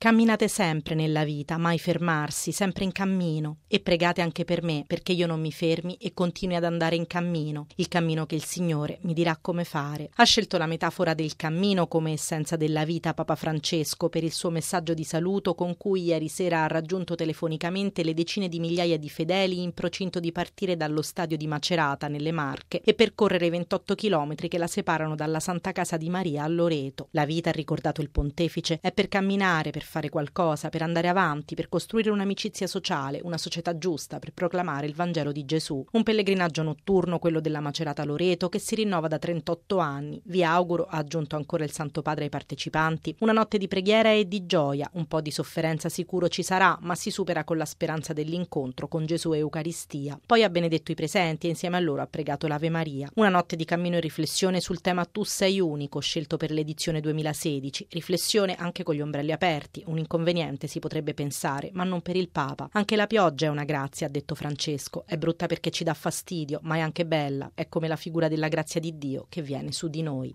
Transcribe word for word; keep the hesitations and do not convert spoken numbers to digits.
Camminate sempre nella vita, mai fermarsi, sempre in cammino. E pregate anche per me, perché io non mi fermi e continui ad andare in cammino, il cammino che il Signore mi dirà come fare. Ha scelto la metafora del cammino come essenza della vita Papa Francesco per il suo messaggio di saluto con cui ieri sera ha raggiunto telefonicamente le decine di migliaia di fedeli in procinto di partire dallo stadio di Macerata, nelle Marche, e percorrere i ventotto chilometri che la separano dalla Santa Casa di Maria a Loreto. La vita, ha ricordato il pontefice, è per camminare, per fare qualcosa, per andare avanti, per costruire un'amicizia sociale, una società giusta, per proclamare il Vangelo di Gesù. Un pellegrinaggio notturno, quello della Macerata Loreto, che si rinnova da trentotto anni. Vi auguro, ha aggiunto ancora il Santo Padre ai partecipanti, una notte di preghiera e di gioia. Un po' di sofferenza sicuro ci sarà, ma si supera con la speranza dell'incontro con Gesù e Eucaristia. Poi ha benedetto i presenti e insieme a loro ha pregato l'Ave Maria. Una notte di cammino e riflessione sul tema Tu sei unico, scelto per l'edizione duemilasedici. Riflessione anche con gli ombrelli aperti. Un inconveniente, si potrebbe pensare, ma non per il Papa. Anche la pioggia è una grazia, ha detto Francesco. È brutta perché ci dà fastidio, ma è anche bella. È come la figura della grazia di Dio che viene su di noi.